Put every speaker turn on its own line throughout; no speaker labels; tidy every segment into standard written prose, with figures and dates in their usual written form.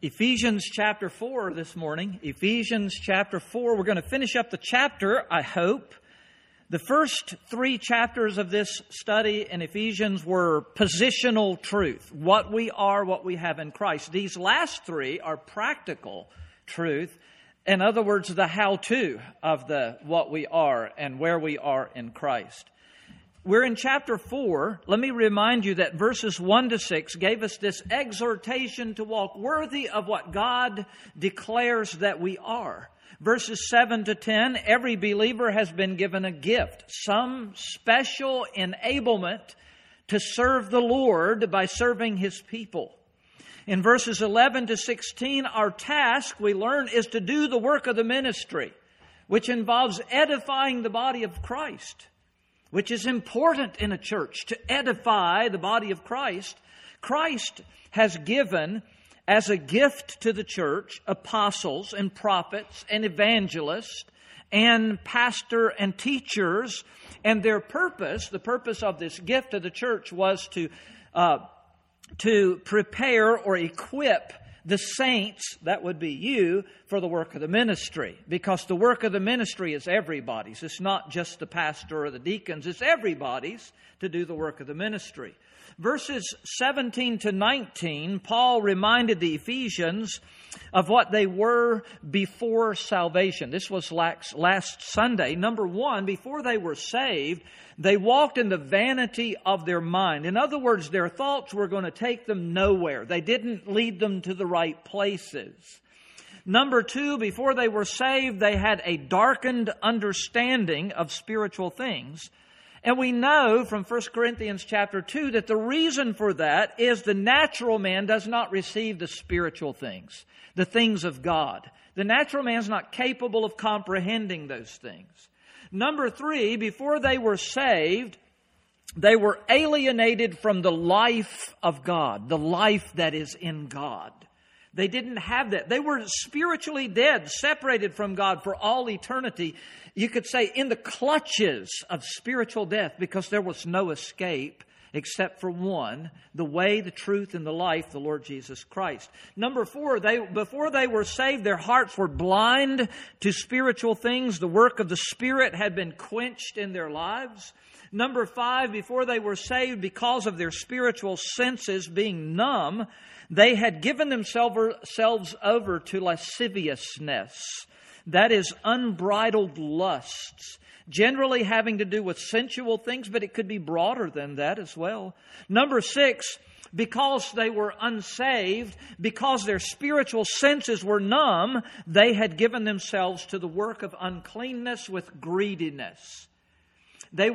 Ephesians chapter 4 this morning. Ephesians chapter 4. We're going to finish up the chapter, I hope. The first 3 chapters of this study in Ephesians were positional truth. What we are, what we have in Christ. These last 3 are practical truth. In other words, the how-to of what we are and where we are in Christ. We're in chapter 4. Let me remind you that verses 1 to 6 gave us this exhortation to walk worthy of what God declares that we are. Verses 7 to 10, every believer has been given a gift, some special enablement to serve the Lord by serving His people. In verses 11 to 16, our task, we learn, is to do the work of the ministry, which involves edifying the body of Christ, which is important in a church, to edify the body of Christ. Christ has given as a gift to the church apostles and prophets and evangelists and pastor and teachers. And their purpose, the purpose of this gift to the church was to prepare or equip the saints, that would be you, for the work of the ministry. Because the work of the ministry is everybody's. It's not just the pastor or the deacons. It's everybody's to do the work of the ministry. Verses 17 to 19, Paul reminded the Ephesians of what they were before salvation. This was last Sunday. Number 1, before they were saved, they walked in the vanity of their mind. In other words, their thoughts were going to take them nowhere. They didn't lead them to the right places. Number 2, before they were saved, they had a darkened understanding of spiritual things. And we know from 1 Corinthians chapter 2 that the reason for that is the natural man does not receive the spiritual things, the things of God. The natural man is not capable of comprehending those things. Number 3, before they were saved, they were alienated from the life of God, the life that is in God. They didn't have that. They were spiritually dead, separated from God for all eternity. You could say in the clutches of spiritual death, because there was no escape except for one, the way, the truth, and the life, the Lord Jesus Christ. Number 4, before they were saved, their hearts were blind to spiritual things. The work of the Spirit had been quenched in their lives. Number 5, before they were saved, because of their spiritual senses being numb, they had given themselves over to lasciviousness. That is unbridled lusts, generally having to do with sensual things, but it could be broader than that as well. Number 6, because they were unsaved, because their spiritual senses were numb, they had given themselves to the work of uncleanness with greediness. They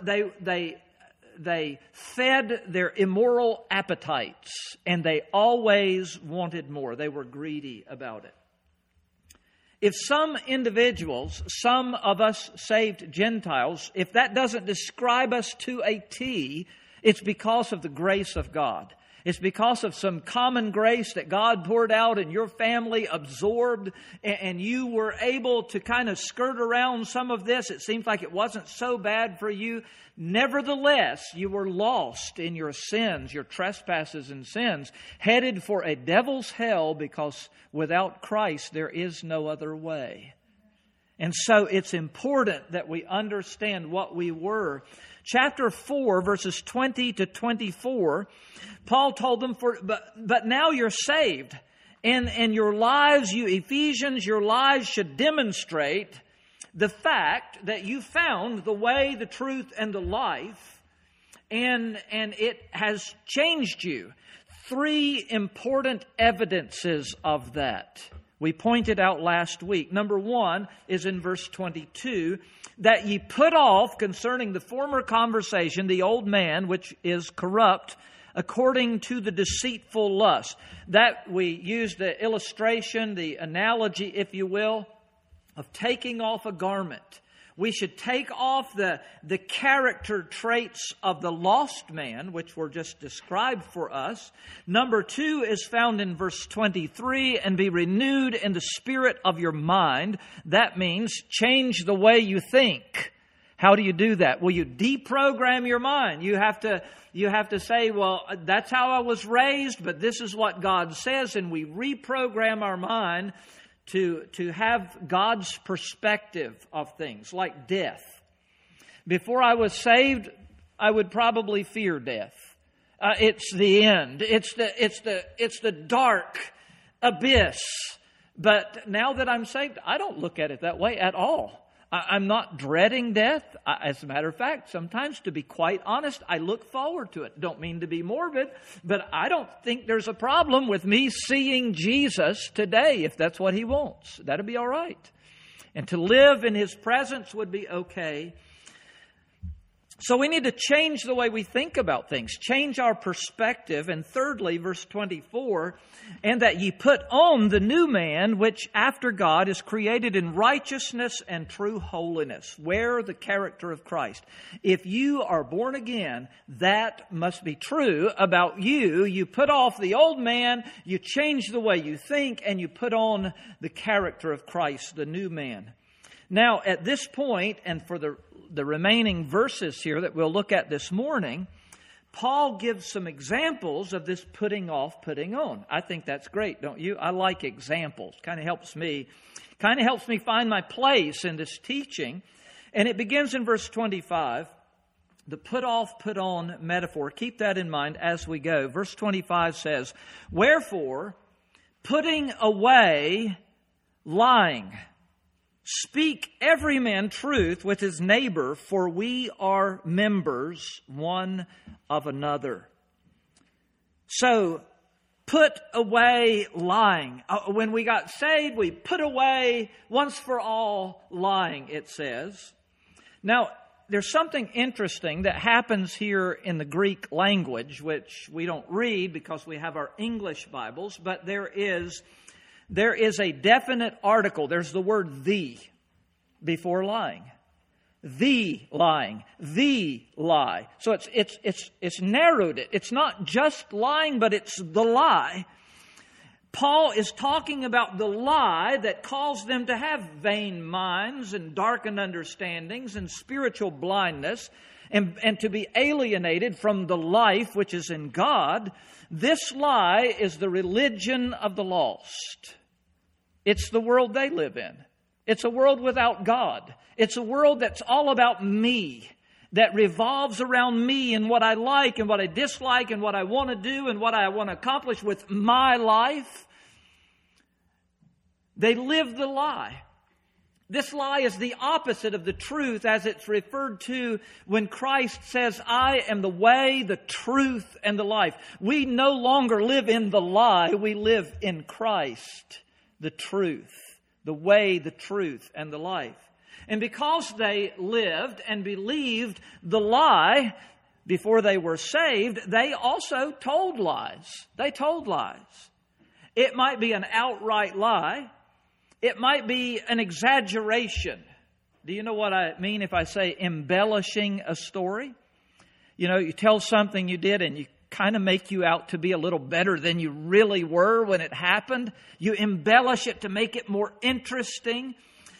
fed their immoral appetites, and they always wanted more. They were greedy about it. If some individuals, some of us saved Gentiles, if that doesn't describe us to a T, it's because of the grace of God. It's because of some common grace that God poured out and your family absorbed, and you were able to kind of skirt around some of this. It seems like it wasn't so bad for you. Nevertheless, you were lost in your sins, your trespasses and sins, headed for a devil's hell, because without Christ there is no other way. And so it's important that we understand what we were. Chapter 4, verses 20 to 24, Paul told them, but now you're saved. And your lives, you Ephesians, your lives should demonstrate the fact that you found the way, the truth, and the life, and it has changed you. 3 important evidences of that we pointed out last week. Number 1 is in verse 22, that ye put off concerning the former conversation the old man, which is corrupt, according to the deceitful lust. That we used the illustration, the analogy, if you will, of taking off a garment. We should take off the character traits of the lost man, which were just described for us. Number 2 is found in verse 23, and be renewed in the spirit of your mind. That means change the way you think. How do you do that? Well, you deprogram your mind. You have to say, well, that's how I was raised, but this is what God says, and we reprogram our mind to have God's perspective of things, like death. Before I was saved, I would probably fear death. It's the end. It's the dark abyss. But now that I'm saved, I don't look at it that way at all. I'm not dreading death. As a matter of fact, sometimes, to be quite honest, I look forward to it. Don't mean to be morbid, but I don't think there's a problem with me seeing Jesus today, if that's what He wants. That'll be all right. And to live in His presence would be okay. So we need to change the way we think about things, change our perspective. And thirdly, verse 24, and that ye put on the new man, which after God is created in righteousness and true holiness. Wear the character of Christ. If you are born again, that must be true about you. You put off the old man, you change the way you think, and you put on the character of Christ, the new man. Now, at this point, and for the remaining verses here that we'll look at this morning, Paul gives some examples of this putting off, putting on. I think that's great, don't you? I like examples. Kind of helps me find my place in this teaching. And it begins in verse 25, the put off, put on metaphor. Keep that in mind as we go. Verse 25 says, wherefore, putting away lying, speak every man truth with his neighbor, for we are members one of another. So, put away lying. When we got saved, we put away once for all lying, it says. Now, there's something interesting that happens here in the Greek language, which we don't read because we have our English Bibles, but there is a definite article. There's the word the before lying. The lying. The lie. So it's narrowed it. It's not just lying, but it's the lie. Paul is talking about the lie that caused them to have vain minds and darkened understandings and spiritual blindness and to be alienated from the life which is in God. This lie is the religion of the lost. It's the world they live in. It's a world without God. It's a world that's all about me, that revolves around me and what I like and what I dislike and what I want to do and what I want to accomplish with my life. They live the lie. This lie is the opposite of the truth as it's referred to when Christ says, I am the way, the truth, and the life. We no longer live in the lie. We live in Christ, the truth, the way, the truth, and the life. And because they lived and believed the lie before they were saved, they also told lies. They told lies. It might be an outright lie. It might be an exaggeration. Do you know what I mean if I say embellishing a story? You know, you tell something you did and you kind of make you out to be a little better than you really were when it happened. You embellish it to make it more interesting.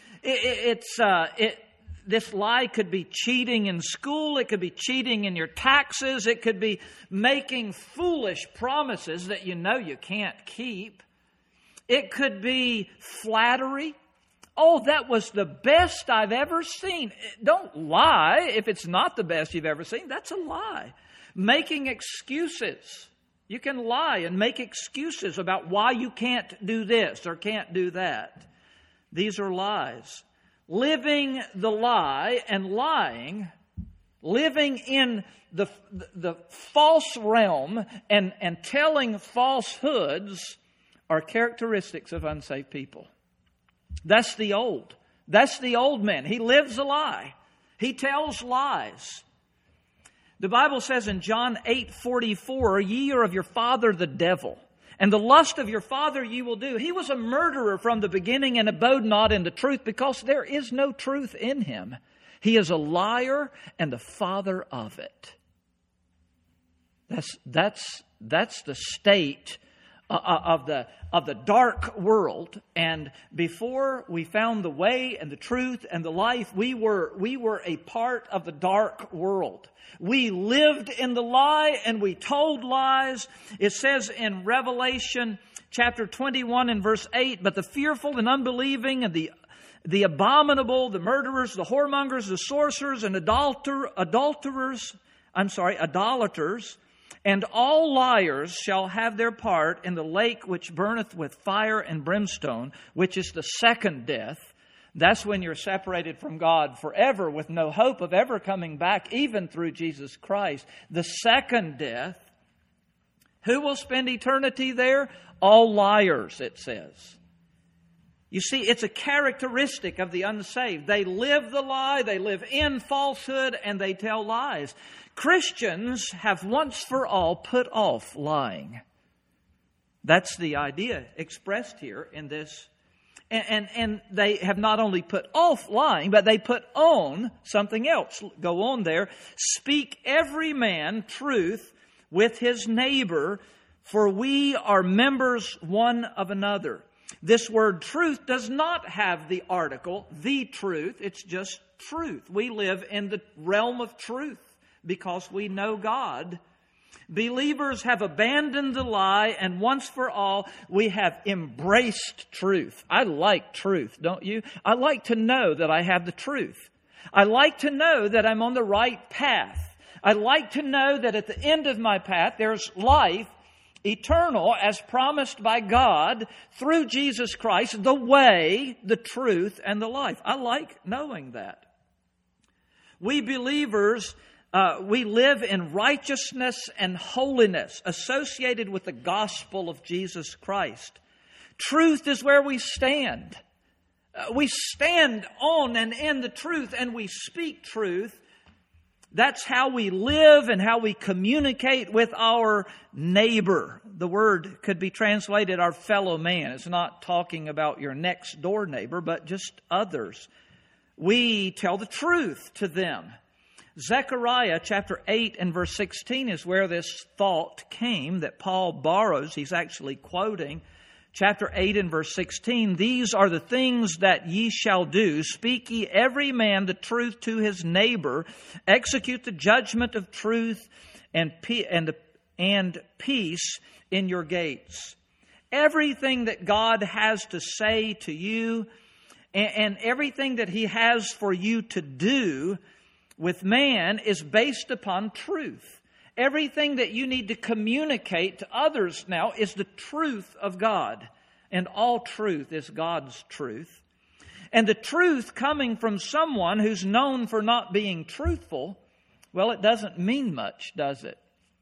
This lie could be cheating in school. It could be cheating in your taxes. It could be making foolish promises that you know you can't keep. It could be flattery. Oh, that was the best I've ever seen. Don't lie if it's not the best you've ever seen. That's a lie. Making excuses. You can lie and make excuses about why you can't do this or can't do that. These are lies. Living the lie and lying, living in the false realm and telling falsehoods are characteristics of unsaved people. That's the old. That's the old man. He lives a lie. He tells lies. The Bible says in John 8:44, ye are of your father the devil, and the lust of your father ye will do. He was a murderer from the beginning and abode not in the truth, because there is no truth in him. He is a liar and the father of it. That's the state of the dark world, and before we found the way and the truth and the life, we were a part of the dark world. We lived in the lie and we told lies. It says in Revelation chapter 21 and verse 8, but the fearful and unbelieving and the abominable, the murderers, the whoremongers, the sorcerers, and idolaters, and all liars shall have their part in the lake which burneth with fire and brimstone, which is the second death. That's when you're separated from God forever with no hope of ever coming back, even through Jesus Christ. The second death. Who will spend eternity there? All liars, it says. You see, it's a characteristic of the unsaved. They live the lie, they live in falsehood, and they tell lies. Christians have once for all put off lying. That's the idea expressed here in this. And they have not only put off lying, but they put on something else. Go on there. Speak every man truth with his neighbor, for we are members one of another. This word truth does not have the article, the truth. It's just truth. We live in the realm of truth because we know God. Believers have abandoned the lie, and once for all, we have embraced truth. I like truth, don't you? I like to know that I have the truth. I like to know that I'm on the right path. I like to know that at the end of my path, there's life eternal as promised by God through Jesus Christ, the way, the truth, and the life. I like knowing that. We believers, we live in righteousness and holiness associated with the gospel of Jesus Christ. Truth is where we stand. We stand on and in the truth, and we speak truth. That's how we live and how we communicate with our neighbor. The word could be translated our fellow man. It's not talking about your next door neighbor, but just others. We tell the truth to them. Zechariah chapter 8 and verse 16 is where this thought came that Paul borrows. He's actually quoting chapter 8 and verse 16. These are the things that ye shall do. Speak ye every man the truth to his neighbor. Execute the judgment of truth and peace in your gates. Everything that God has to say to you and everything that He has for you to do with man is based upon truth. Everything that you need to communicate to others now is the truth of God. And all truth is God's truth. And the truth coming from someone who's known for not being truthful, well, it doesn't mean much, does it?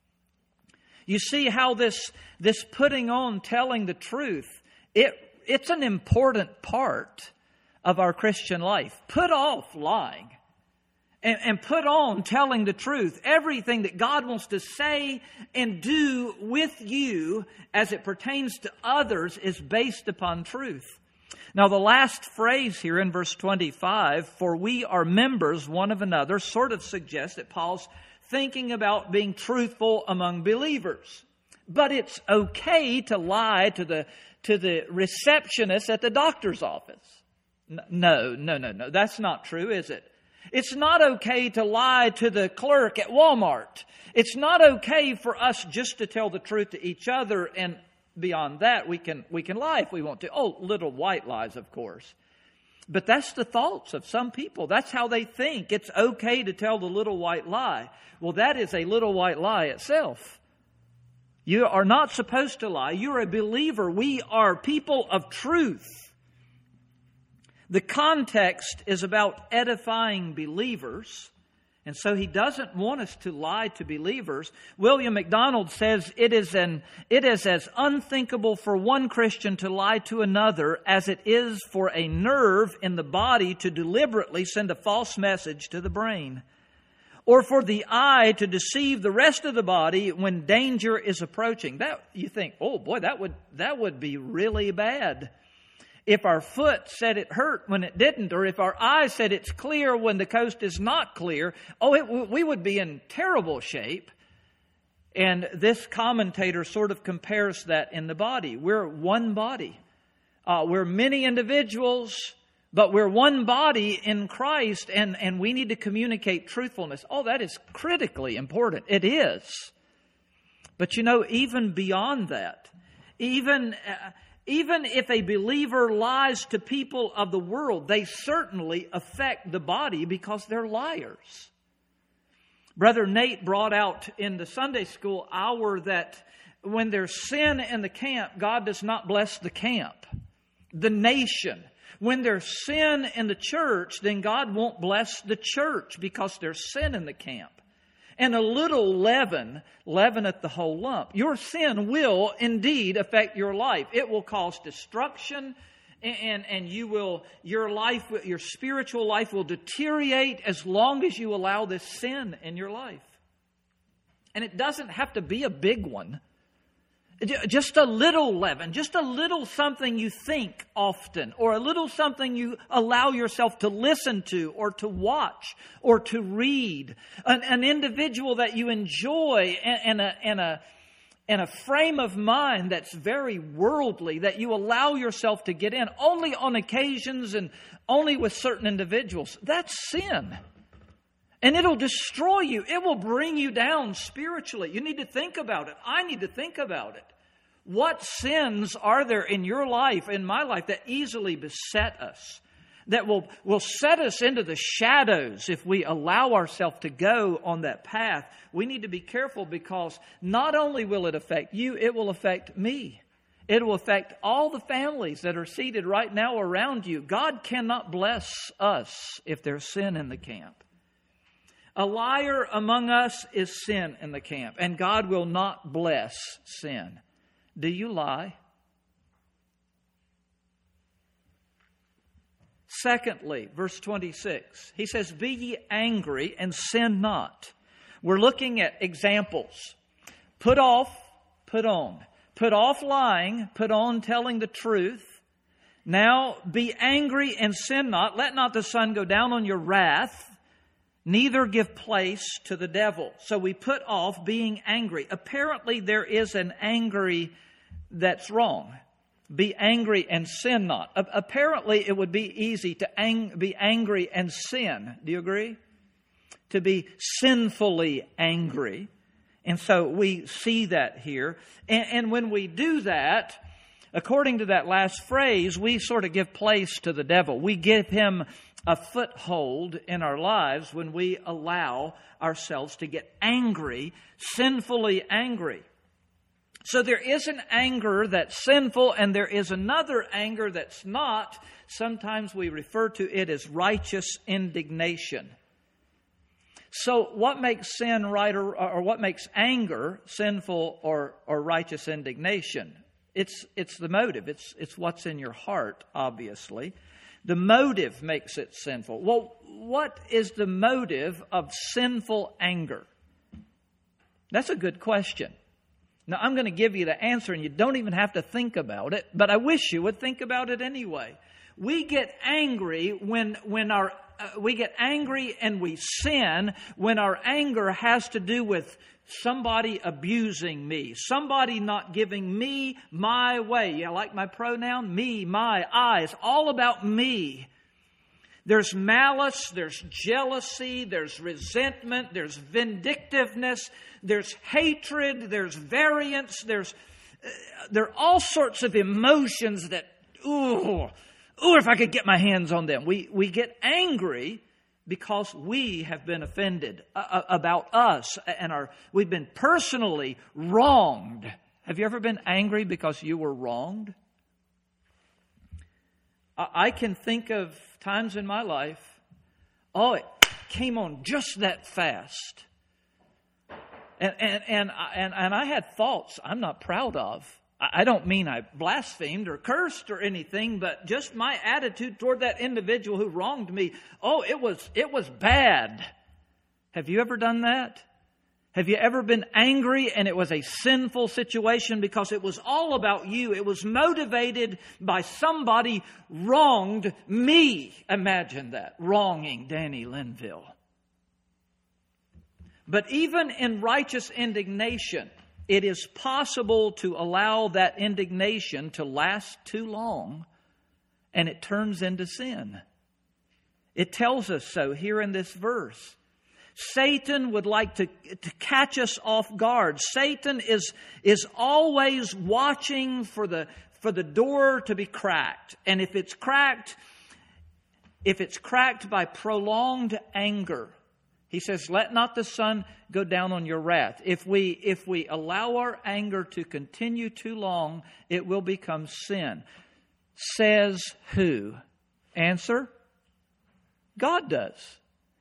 You see how this putting on, telling the truth, it's an important part of our Christian life. Put off lying. And put on telling the truth. Everything that God wants to say and do with you as it pertains to others is based upon truth. Now, the last phrase here in verse 25, for we are members one of another, sort of suggests that Paul's thinking about being truthful among believers. But it's okay to lie to the receptionist at the doctor's office. No. That's not true, is it? It's not okay to lie to the clerk at Walmart. It's not okay for us just to tell the truth to each other, and beyond that, we can lie if we want to. Oh, little white lies, of course. But that's the thoughts of some people. That's how they think. It's okay to tell the little white lie. Well, that is a little white lie itself. You are not supposed to lie. You're a believer. We are people of truth. The context is about edifying believers, and so he doesn't want us to lie to believers. William MacDonald says it is as unthinkable for one Christian to lie to another as it is for a nerve in the body to deliberately send a false message to the brain, or for the eye to deceive the rest of the body when danger is approaching. That you think, oh boy, that would be really bad. If our foot said it hurt when it didn't, or if our eye said it's clear when the coast is not clear, we would be in terrible shape. And this commentator sort of compares that in the body. We're one body. We're many individuals, but we're one body in Christ, and we need to communicate truthfulness. Oh, that is critically important. It is. But you know, even beyond that, even if a believer lies to people of the world, they certainly affect the body because they're liars. Brother Nate brought out in the Sunday school hour that when there's sin in the camp, God does not bless the camp, the nation. When there's sin in the church, then God won't bless the church because there's sin in the camp. And a little leaven leaveneth the whole lump. Your sin will indeed affect your life. It will cause destruction, and your spiritual life will deteriorate as long as you allow this sin in your life. And it doesn't have to be a big one. Just a little leaven, just a little something you think often, or a little something you allow yourself to listen to, or to watch, or to read. An individual that you enjoy, and a frame of mind that's very worldly, that you allow yourself to get in only on occasions and only with certain individuals. That's sin. And it'll destroy you. It will bring you down spiritually. You need to think about it. I need to think about it. What sins are there in your life, in my life, that easily beset us? That will set us into the shadows if we allow ourselves to go on that path. We need to be careful, because not only will it affect you, it will affect me. It will affect all the families that are seated right now around you. God cannot bless us if there's sin in the camp. A liar among us is sin in the camp, and God will not bless sin. Do you lie? Secondly, verse 26, he says, "Be ye angry and sin not." We're looking at examples. Put off, put on. Put off lying, put on telling the truth. Now be angry and sin not. Let not the sun go down on your wrath. Neither give place to the devil. So we put off being angry. Apparently there is an angry that's wrong. Be angry and sin not. Apparently it would be easy to be angry and sin. Do you agree? To be sinfully angry. And so we see that here. And when we do that, according to that last phrase, we sort of give place to the devil. We give him a foothold in our lives when we allow ourselves to get angry, sinfully angry. So there is an anger that's sinful, and there is another anger that's not. Sometimes we refer to it as righteous indignation. So what makes sin right, or what makes anger sinful or righteous indignation? It's the motive. It's what's in your heart, obviously. The motive makes it sinful. Well, what is the motive of sinful anger? That's a good question. Now, I'm going to give you the answer, and you don't even have to think about it, but I wish you would think about it anyway. We get angry we get angry and we sin when our anger has to do with somebody abusing me, somebody not giving me my way. You like my pronoun? Me, my, I. It's all about me. There's malice, there's jealousy, there's resentment, there's vindictiveness, there's hatred, there's variance, there are all sorts of emotions that, if I could get my hands on them. We get angry because we have been offended about us, and we've been personally wronged. Have you ever been angry because you were wronged? I can think of times in my life, it came on just that fast. And I had thoughts I'm not proud of. I don't mean I blasphemed or cursed or anything, but just my attitude toward that individual who wronged me. It was bad. Have you ever done that? Have you ever been angry and it was a sinful situation because it was all about you? It was motivated by somebody wronged me. Imagine that, wronging Danny Linville. But even in righteous indignation, it is possible to allow that indignation to last too long, and it turns into sin. It tells us so here in this verse. Satan would like to catch us off guard. Satan is always watching for the door to be cracked. And if it's cracked by prolonged anger, he says, let not the sun go down on your wrath. If we allow our anger to continue too long, it will become sin. Says who? Answer? God does.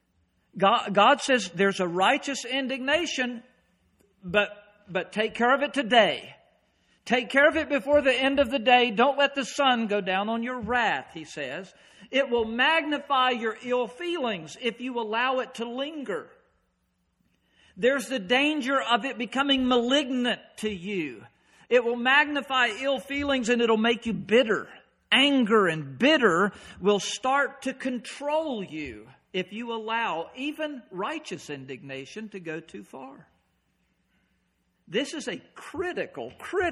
God says there's a righteous indignation, but take care of it today. Take care of it before the end of the day. Don't let the sun go down on your wrath, he says. It will magnify your ill feelings if you allow it to linger. There's the danger of it becoming malignant to you. It will magnify ill feelings and it'll make you bitter. Anger and bitter will start to control you if you allow even righteous indignation to go too far. This is a critical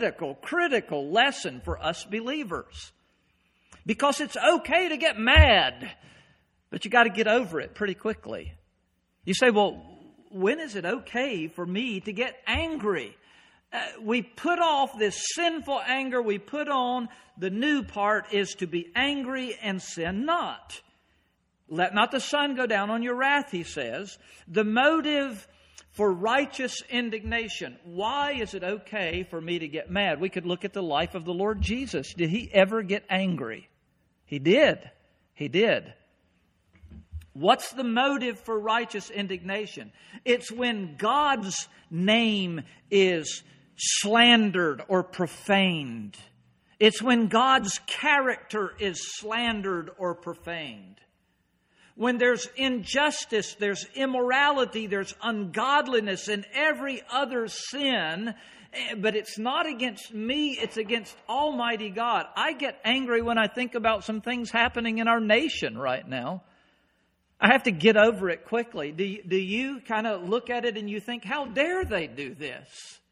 lesson for us believers. Because it's okay to get mad, but you got to get over it pretty quickly. You say, well, when is it okay for me to get angry? We put off this sinful anger. We put on the new part is to be angry and sin not. Let not the sun go down on your wrath, he says. The motive for righteous indignation. Why is it okay for me to get mad? We could look at the life of the Lord Jesus. Did he ever get angry? He did. He did. What's the motive for righteous indignation? It's when God's name is slandered or profaned. It's when God's character is slandered or profaned. When there's injustice, there's immorality, there's ungodliness and every other sin, but it's not against me, it's against Almighty God. I get angry when I think about some things happening in our nation right now. I have to get over it quickly. Do you kind of look at it and you think, how dare they do this?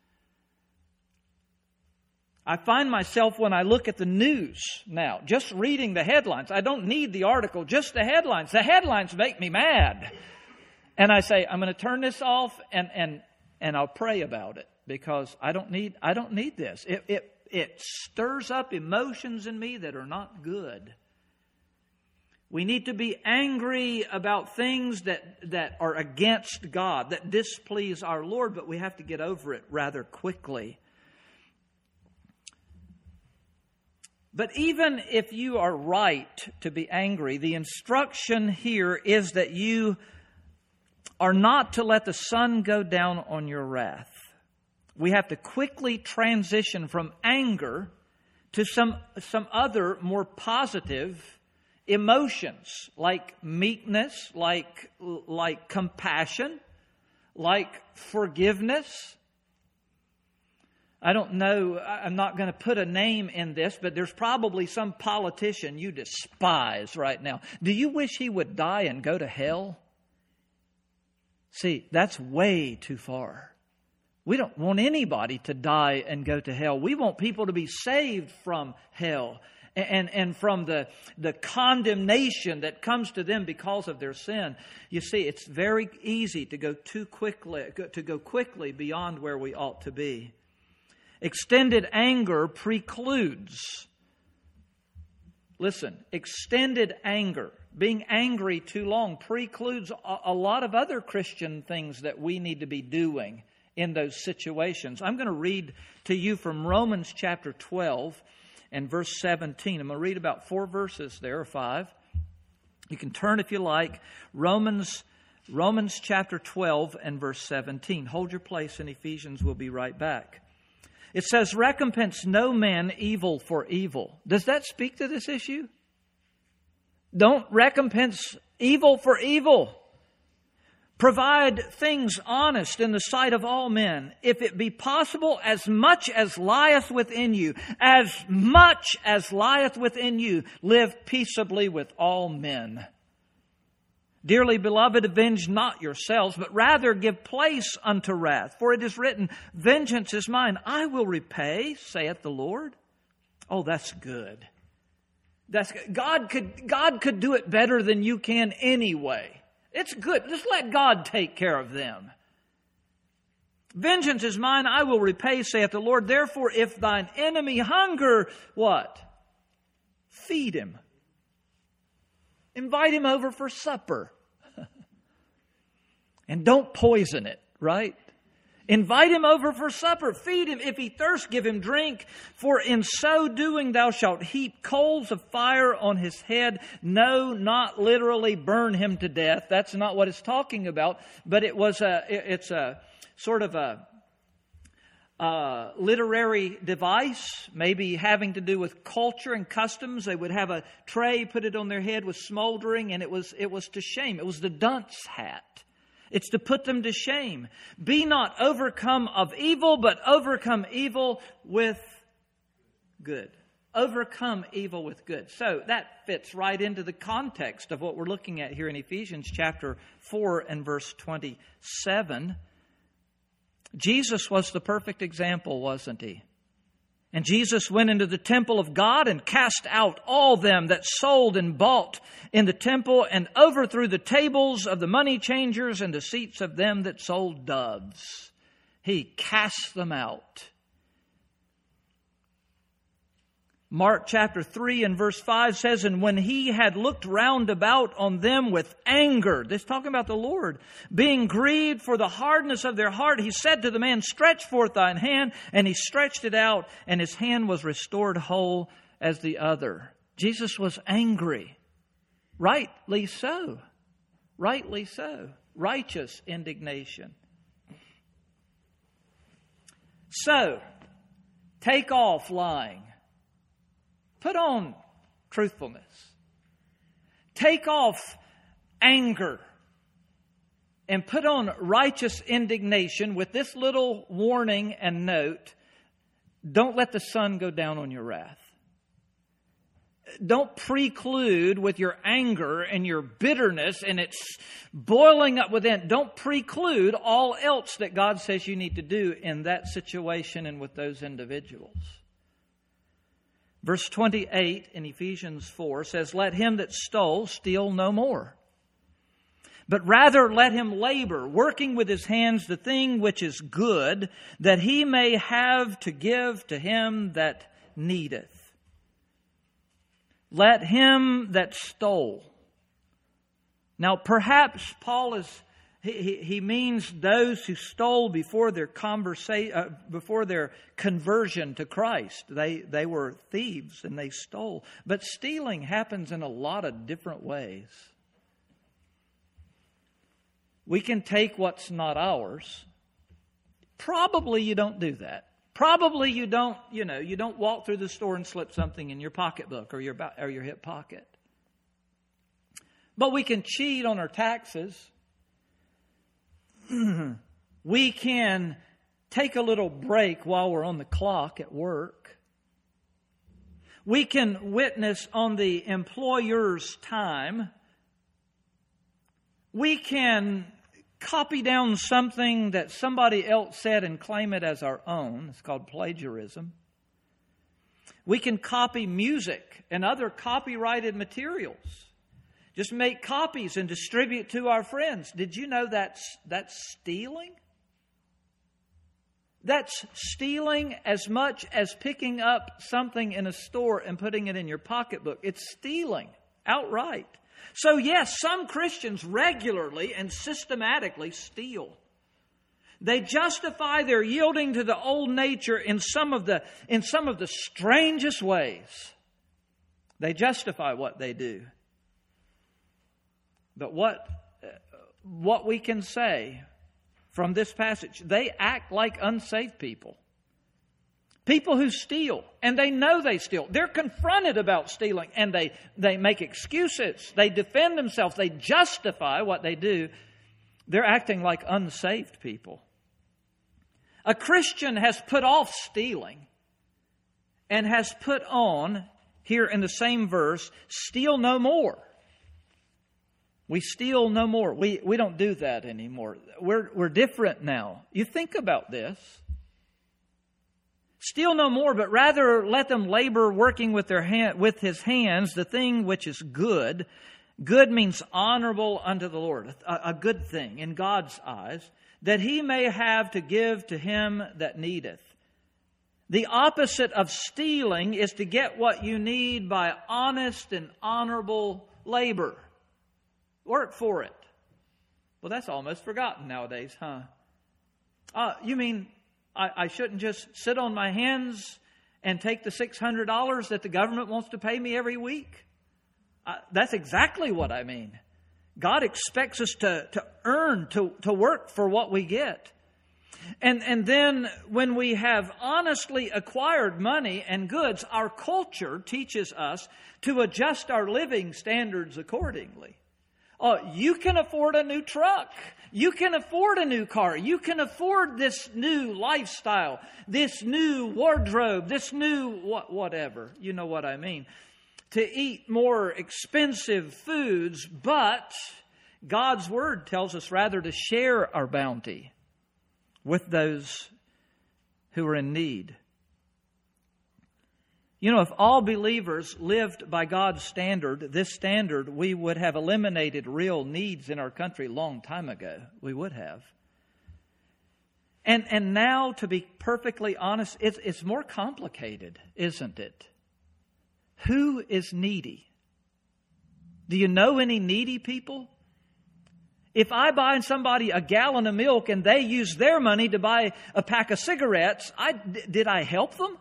I find myself when I look at the news now, just reading the headlines. I don't need the article, just the headlines. The headlines make me mad. And I say, I'm going to turn this off and I'll pray about it because I don't need this. It stirs up emotions in me that are not good. We need to be angry about things that are against God, that displease our Lord, but we have to get over it rather quickly. But even if you are right to be angry, the instruction here is that you are not to let the sun go down on your wrath. We have to quickly transition from anger to some other more positive emotions like meekness, like compassion, like forgiveness. I don't know, I'm not going to put a name in this, but there's probably some politician you despise right now. Do you wish he would die and go to hell? See, that's way too far. We don't want anybody to die and go to hell. We want people to be saved from hell and from the condemnation that comes to them because of their sin. You see, it's very easy to go quickly beyond where we ought to be. Extended anger precludes. Listen, extended anger, being angry too long, precludes a lot of other Christian things that we need to be doing in those situations. I'm going to read to you from Romans chapter 12 and verse 17. I'm going to read about 4 verses there, or 5. You can turn if you like. Romans chapter 12 and verse 17. Hold your place in Ephesians. We'll be right back. It says, recompense no man evil for evil. Does that speak to this issue? Don't recompense evil for evil. Provide things honest in the sight of all men. If it be possible, as much as lieth within you, live peaceably with all men. Dearly beloved, avenge not yourselves, but rather give place unto wrath. For it is written, vengeance is mine, I will repay, saith the Lord. Oh, that's good. God could do it better than you can anyway. It's good. Just let God take care of them. Vengeance is mine, I will repay, saith the Lord. Therefore, if thine enemy hunger, what? Feed him. Invite him over for supper. And don't poison it, right? Invite him over for supper. Feed him. If he thirst, give him drink. For in so doing thou shalt heap coals of fire on his head. No, not literally burn him to death. That's not what it's talking about. But it's a sort of a literary device, maybe having to do with culture and customs. They would have a tray, put it on their head with smoldering, and it was to shame. It was the dunce hat. It's to put them to shame. Be not overcome of evil, but overcome evil with good. Overcome evil with good. So that fits right into the context of what we're looking at here in Ephesians chapter 4 and verse 27. Jesus was the perfect example, wasn't he? And Jesus went into the temple of God and cast out all them that sold and bought in the temple and overthrew the tables of the money changers and the seats of them that sold doves. He cast them out. Mark chapter 3 and verse 5 says, and when he had looked round about on them with anger, this is talking about the Lord, being grieved for the hardness of their heart, he said to the man, stretch forth thine hand. And he stretched it out, and his hand was restored whole as the other. Jesus was angry. Rightly so. Rightly so. Righteous indignation. So, take off lying. Put on truthfulness. Take off anger and put on righteous indignation with this little warning and note. Don't let the sun go down on your wrath. Don't preclude with your anger and your bitterness and it's boiling up within. Don't preclude all else that God says you need to do in that situation and with those individuals. Verse 28 in Ephesians 4 says, let him that stole steal no more, but rather let him labor, working with his hands the thing which is good, that he may have to give to him that needeth. Let him that stole. Now perhaps Paul he means those who stole before their before their conversion to Christ. They were thieves and they stole. But stealing happens in a lot of different ways. We can take what's not ours. Probably you don't do that. Probably you don't walk through the store and slip something in your pocketbook or your hip pocket. But we can cheat on our taxes. We can take a little break while we're on the clock at work. We can witness on the employer's time. We can copy down something that somebody else said and claim it as our own. It's called plagiarism. We can copy music and other copyrighted materials. Just make copies and distribute to our friends. Did you know that's stealing? That's stealing as much as picking up something in a store and putting it in your pocketbook. It's stealing outright. So yes, some Christians regularly and systematically steal. They justify their yielding to the old nature in some of the strangest ways. They justify what they do. But what we can say from this passage, they act like unsaved people. People who steal, and they know they steal. They're confronted about stealing, and they make excuses. They defend themselves. They justify what they do. They're acting like unsaved people. A Christian has put off stealing and has put on, here in the same verse, steal no more. We steal no more. We don't do that anymore. We're different now. You think about this. Steal no more, but rather let them labor working with his hands the thing which is good. Good means honorable unto the Lord, a good thing in God's eyes, that he may have to give to him that needeth. The opposite of stealing is to get what you need by honest and honorable labor. Work for it. Well, that's almost forgotten nowadays, huh? You mean I shouldn't just sit on my hands and take the $600 that the government wants to pay me every week? That's exactly what I mean. God expects us to earn, to work for what we get. And then when we have honestly acquired money and goods, our culture teaches us to adjust our living standards accordingly. You can afford a new truck. You can afford a new car. You can afford this new lifestyle, this new wardrobe, this new whatever. You know what I mean. To eat more expensive foods, but God's Word tells us rather to share our bounty with those who are in need. You know, if all believers lived by God's standard, this standard, we would have eliminated real needs in our country a long time ago. We would have. And now, to be perfectly honest, it's more complicated, isn't it? Who is needy? Do you know any needy people? If I buy somebody a gallon of milk and they use their money to buy a pack of cigarettes, did I help them?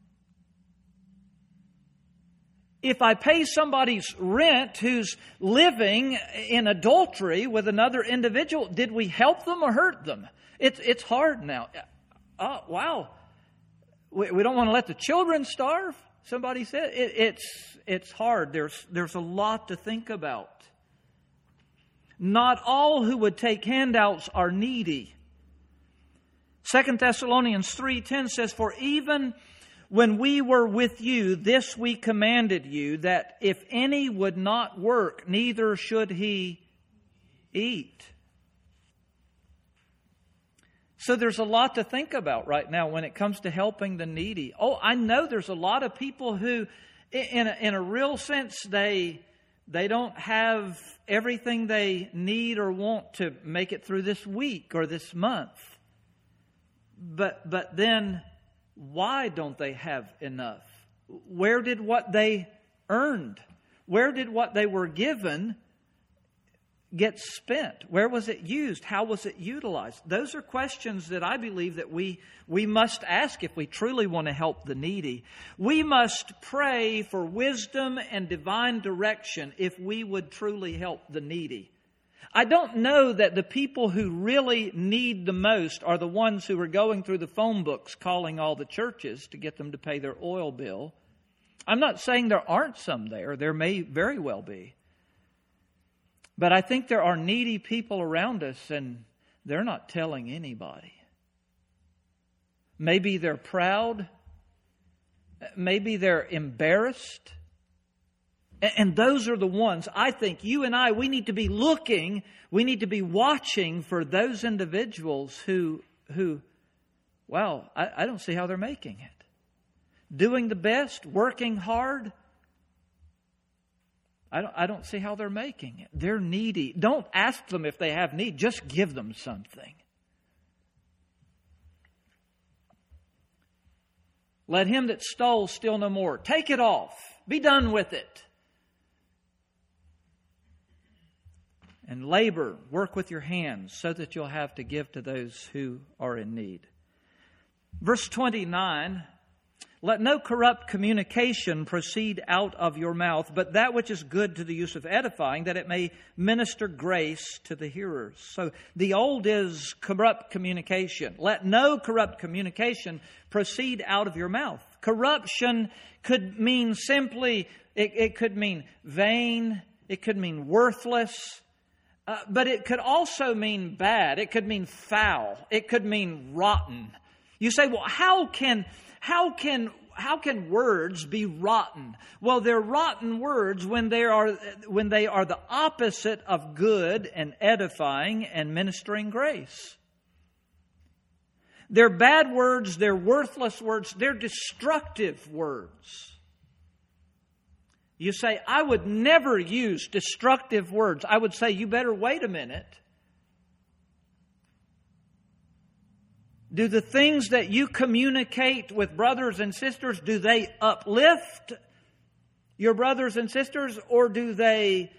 If I pay somebody's rent who's living in adultery with another individual, did we help them or hurt them? It's hard now. Oh, wow. We don't want to let the children starve, somebody said. It's hard. There's a lot to think about. Not all who would take handouts are needy. 2 Thessalonians 3:10 says, "For even when we were with you, this we commanded you, that if any would not work, neither should he eat." So there's a lot to think about right now when it comes to helping the needy. Oh, I know there's a lot of people who, in a real sense, they don't have everything they need or want to make it through this week or this month. But then, why don't they have enough? Where did what they earned, where did what they were given get spent? Where was it used? How was it utilized? Those are questions that I believe that we must ask if we truly want to help the needy. We must pray for wisdom and divine direction if we would truly help the needy. I don't know that the people who really need the most are the ones who are going through the phone books calling all the churches to get them to pay their oil bill. I'm not saying there aren't some there. There may very well be. But I think there are needy people around us and they're not telling anybody. Maybe they're proud. Maybe they're embarrassed. And those are the ones, I think, you and I, we need to be looking, we need to be watching for those individuals who I don't see how they're making it. Doing the best, working hard. I don't see how they're making it. They're needy. Don't ask them if they have need. Just give them something. Let him that stole steal no more. Take it off. Be done with it. And labor, work with your hands so that you'll have to give to those who are in need. Verse 29, "Let no corrupt communication proceed out of your mouth, but that which is good to the use of edifying, that it may minister grace to the hearers." So the old is corrupt communication. Let no corrupt communication proceed out of your mouth. Corruption could mean simply, it could mean vain, it could mean worthless, but it could also mean bad. It could mean foul. It could mean rotten. You say, well, how can how can words be rotten? Well, they're rotten words when they are the opposite of good and edifying and ministering grace. They're bad words, they're worthless words, they're destructive words. You say, I would never use destructive words. I would say, you better wait a minute. Do the things that you communicate with brothers and sisters, do they uplift your brothers and sisters, or do they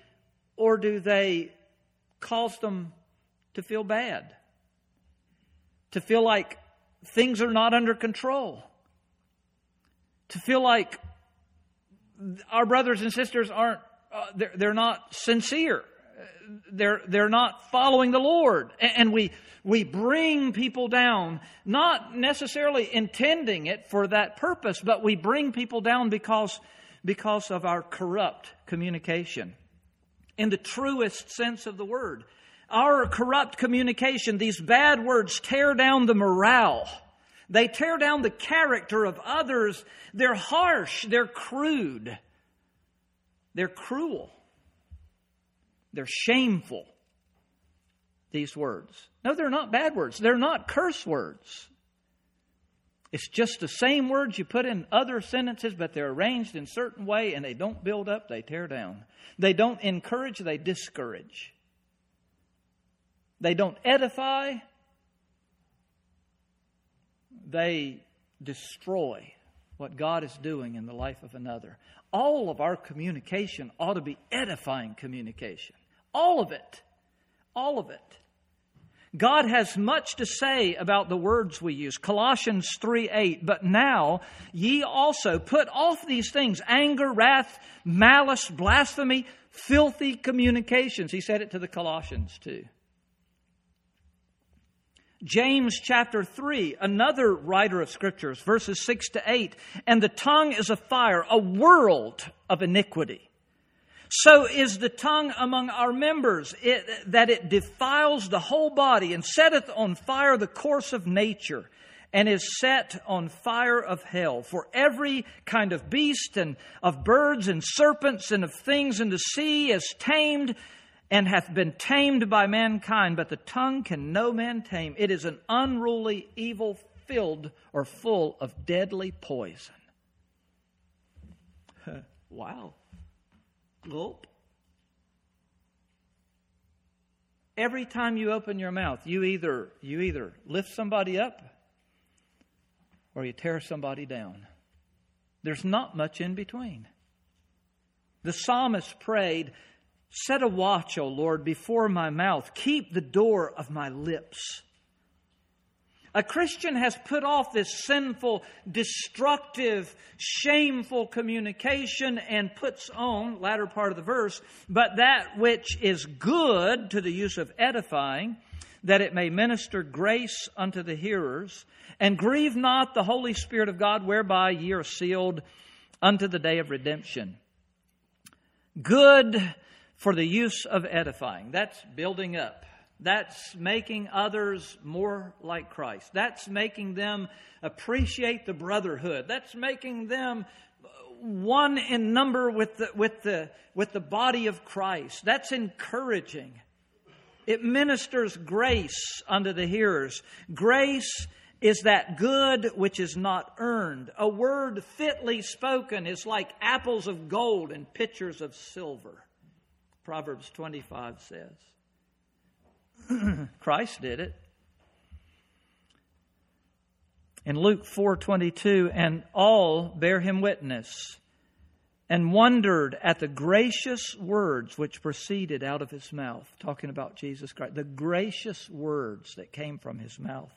cause them to feel bad? To feel like things are not under control? To feel like our brothers and sisters aren't, they're not sincere. They're not following the Lord. And we bring people down, not necessarily intending it for that purpose, but we bring people down because of our corrupt communication. In the truest sense of the word. Our corrupt communication, these bad words tear down the morale. They tear down the character of others. They're harsh. They're crude. They're cruel. They're shameful, these words. No, they're not bad words. They're not curse words. It's just the same words you put in other sentences, but they're arranged in a certain way, and they don't build up, they tear down. They don't encourage, they discourage. They don't edify, they destroy what God is doing in the life of another. All of our communication ought to be edifying communication. All of it. All of it. God has much to say about the words we use. Colossians 3:8, but now ye also put off these things, anger, wrath, malice, blasphemy, filthy communications. He said it to the Colossians too. James chapter 3, another writer of Scriptures, verses 6 to 8. And the tongue is a fire, a world of iniquity. So is the tongue among our members, that it defiles the whole body, and setteth on fire the course of nature, and is set on fire of hell. For every kind of beast, and of birds, and serpents, and of things in the sea is tamed, and hath been tamed by mankind, but the tongue can no man tame. It is an unruly evil, filled or full of deadly poison. Wow. Gulp. Every time you open your mouth, you either lift somebody up or you tear somebody down. There's not much in between. The psalmist prayed, set a watch, O Lord, before my mouth. Keep the door of my lips. A Christian has put off this sinful, destructive, shameful communication and puts on, latter part of the verse, but that which is good to the use of edifying, that it may minister grace unto the hearers. And grieve not the Holy Spirit of God, whereby ye are sealed unto the day of redemption. Good for the use of edifying. That's building up. That's making others more like Christ. That's making them appreciate the brotherhood. That's making them one in number with the body of Christ. That's encouraging. It ministers grace unto the hearers. Grace is that good which is not earned. A word fitly spoken is like apples of gold and pitchers of silver. Proverbs 25 says. Christ did it. In Luke 4:22, and all bear him witness, and wondered at the gracious words which proceeded out of his mouth. Talking about Jesus Christ. The gracious words that came from his mouth.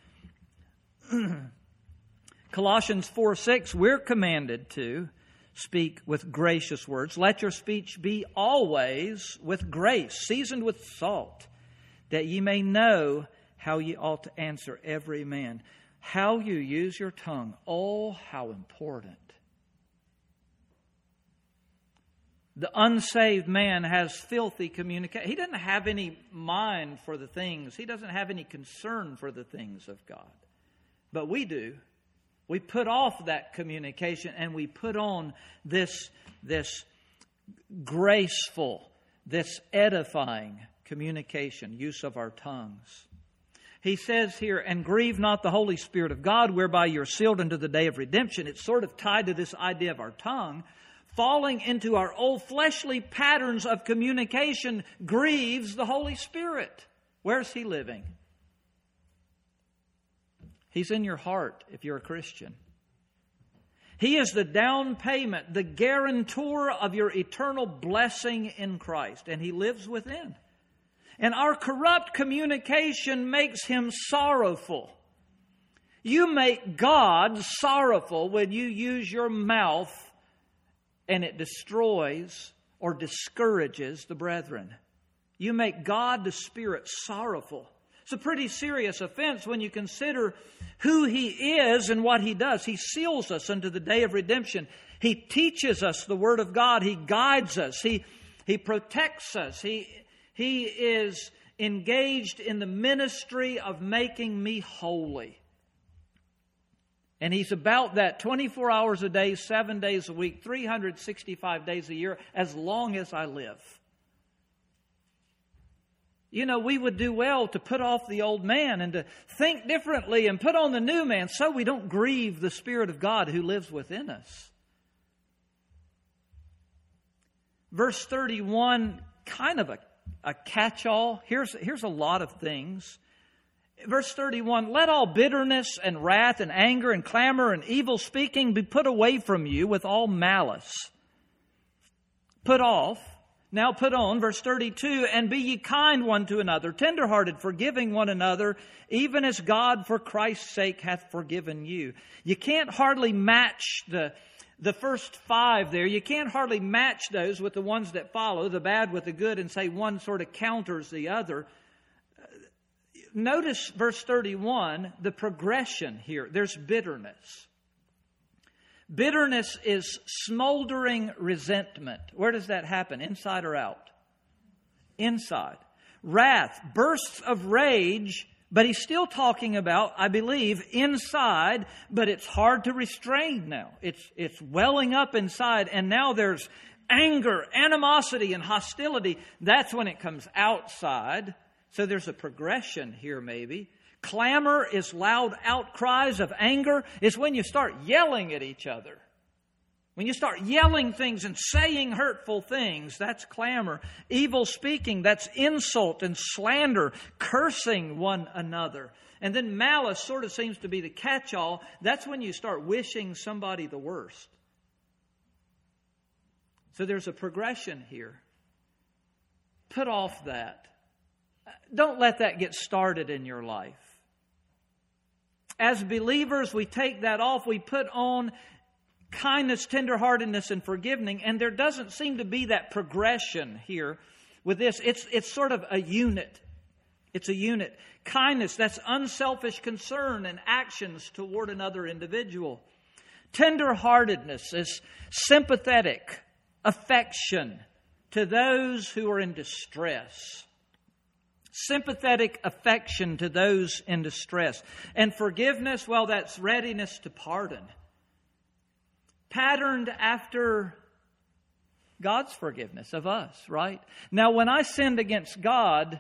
Colossians 4:6, we're commanded to speak with gracious words. Let your speech be always with grace, seasoned with salt, that ye may know how ye ought to answer every man. How you use your tongue, oh, how important. The unsaved man has filthy communication. He doesn't have any mind for the things. He doesn't have any concern for the things of God. But we do. We put off that communication and we put on this graceful, this edifying communication, use of our tongues. He says here, and grieve not the Holy Spirit of God, whereby you're sealed unto the day of redemption. It's sort of tied to this idea of our tongue. Falling into our old fleshly patterns of communication grieves the Holy Spirit. Where's He living? He's in your heart if you're a Christian. He is the down payment, the guarantor of your eternal blessing in Christ, and He lives within. And our corrupt communication makes Him sorrowful. You make God sorrowful when you use your mouth and it destroys or discourages the brethren. You make God the Spirit sorrowful. It's a pretty serious offense when you consider who He is and what He does. He seals us unto the day of redemption. He teaches us the Word of God. He guides us. He protects us. He is engaged in the ministry of making me holy. And He's about that 24 hours a day, 7 days a week, 365 days a year, as long as I live. You know, we would do well to put off the old man and to think differently and put on the new man so we don't grieve the Spirit of God who lives within us. Verse 31, kind of a catch-all. Here's a lot of things. Verse 31, let all bitterness and wrath and anger and clamor and evil speaking be put away from you with all malice. Put off. Now put on, verse 32, and be ye kind one to another, tenderhearted, forgiving one another, even as God for Christ's sake hath forgiven you. You can't hardly match the first 5 there. You can't hardly match those with the ones that follow, the bad with the good, and say one sort of counters the other. Notice verse 31, the progression here. There's bitterness. Bitterness is smoldering resentment. Where does that happen? Inside or out? Inside. Wrath, bursts of rage, but he's still talking about, I believe, inside, but it's hard to restrain now. It's welling up inside, and now there's anger, animosity, and hostility. That's when it comes outside. So there's a progression here maybe. Clamor is loud outcries of anger. It's when you start yelling at each other. When you start yelling things and saying hurtful things, that's clamor. Evil speaking, that's insult and slander, cursing one another. And then malice sort of seems to be the catch-all. That's when you start wishing somebody the worst. So there's a progression here. Put off that. Don't let that get started in your life. As believers, we take that off. We put on kindness, tenderheartedness, and forgiving. And there doesn't seem to be that progression here with this. It's sort of a unit. It's a unit. Kindness, that's unselfish concern and actions toward another individual. Tenderheartedness is sympathetic affection to those who are in distress. Sympathetic affection to those in distress. And forgiveness, well, that's readiness to pardon. Patterned after God's forgiveness of us, right? Now, when I sinned against God,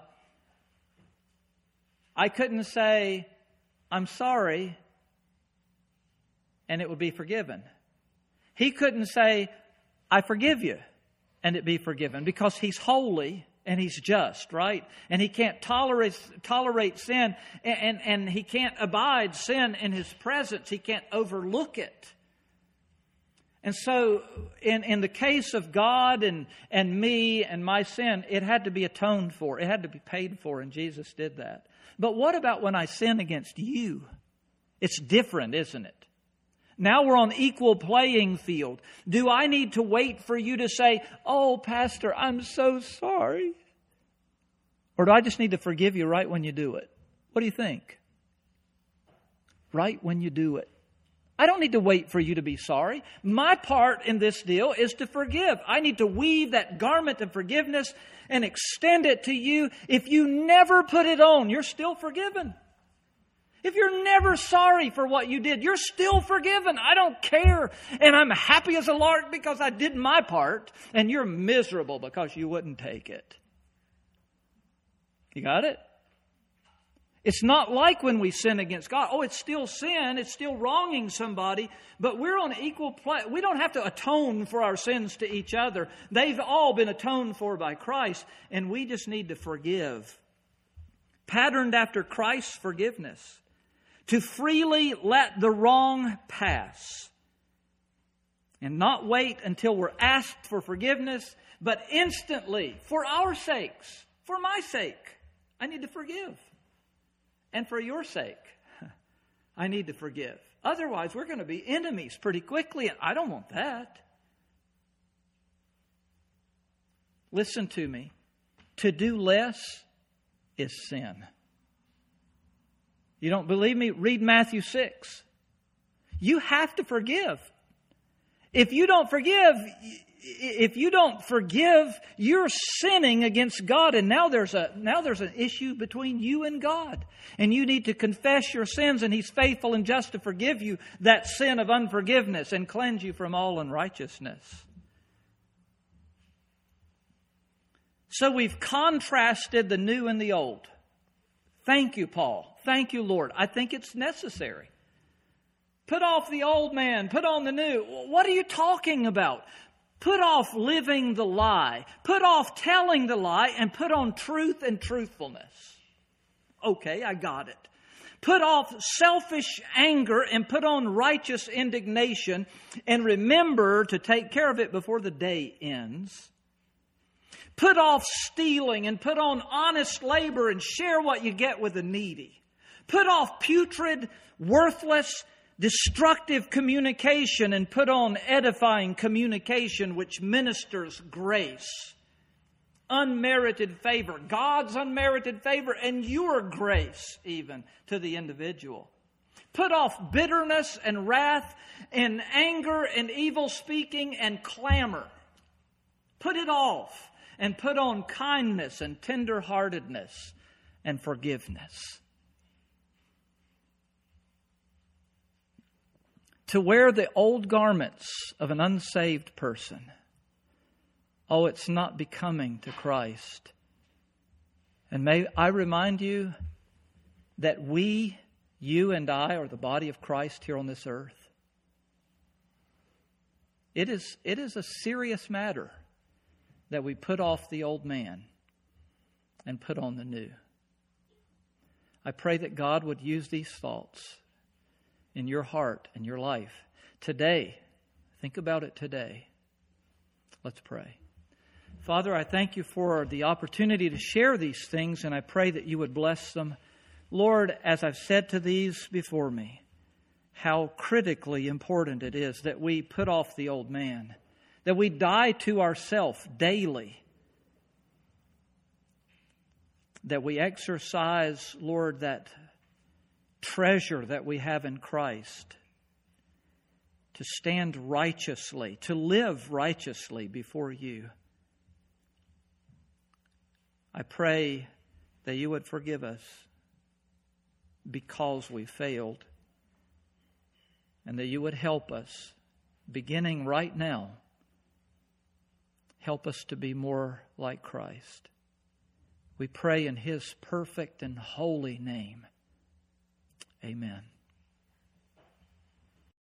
I couldn't say, I'm sorry, and it would be forgiven. He couldn't say, I forgive you, and it be forgiven, because He's holy. And He's just, right? And He can't tolerate sin, and He can't abide sin in His presence. He can't overlook it. And so, in the case of God and me and my sin, it had to be atoned for. It had to be paid for, and Jesus did that. But what about when I sin against you? It's different, isn't it? Now we're on equal playing field. Do I need to wait for you to say, oh, Pastor, I'm so sorry? Or do I just need to forgive you right when you do it? What do you think? Right when you do it. I don't need to wait for you to be sorry. My part in this deal is to forgive. I need to weave that garment of forgiveness and extend it to you. If you never put it on, you're still forgiven. If you're never sorry for what you did, you're still forgiven. I don't care. And I'm happy as a lark because I did my part. And you're miserable because you wouldn't take it. You got it? It's not like when we sin against God. Oh, it's still sin. It's still wronging somebody. But we're on equal play. We don't have to atone for our sins to each other. They've all been atoned for by Christ. And we just need to forgive. Patterned after Christ's forgiveness. To freely let the wrong pass. And not wait until we're asked for forgiveness. But instantly, for our sakes, for my sake, I need to forgive. And for your sake, I need to forgive. Otherwise, we're going to be enemies pretty quickly, and I don't want that. Listen to me. To do less is sin. You don't believe me? Read Matthew 6. You have to forgive. If you don't forgive, you're sinning against God. And now there's an issue between you and God. And you need to confess your sins, and He's faithful and just to forgive you that sin of unforgiveness and cleanse you from all unrighteousness. So we've contrasted the new and the old. Thank you, Paul. Thank you, Lord. I think it's necessary. Put off the old man, put on the new. What are you talking about? Put off living the lie. Put off telling the lie and put on truth and truthfulness. Okay, I got it. Put off selfish anger and put on righteous indignation, and remember to take care of it before the day ends. Put off stealing and put on honest labor and share what you get with the needy. Put off putrid, worthless, destructive communication and put on edifying communication which ministers grace. Unmerited favor, God's unmerited favor and your grace even to the individual. Put off bitterness and wrath and anger and evil speaking and clamor. Put it off and put on kindness and tenderheartedness and forgiveness. To wear the old garments of an unsaved person, oh, it's not becoming to Christ. And may I remind you that we, you and I, are the body of Christ here on this earth. It is a serious matter that we put off the old man and put on the new. I pray that God would use these thoughts in your heart and your life today. Think about it today. Let's pray. Father, I thank you for the opportunity to share these things, and I pray that you would bless them. Lord, as I've said to these before me, how critically important it is that we put off the old man, that we die to ourselves daily, that we exercise, Lord, that treasure that we have in Christ, to stand righteously, to live righteously before you. I pray that you would forgive us because we failed, and that you would help us, beginning right now, help us to be more like Christ. We pray in His perfect and holy name. Amen.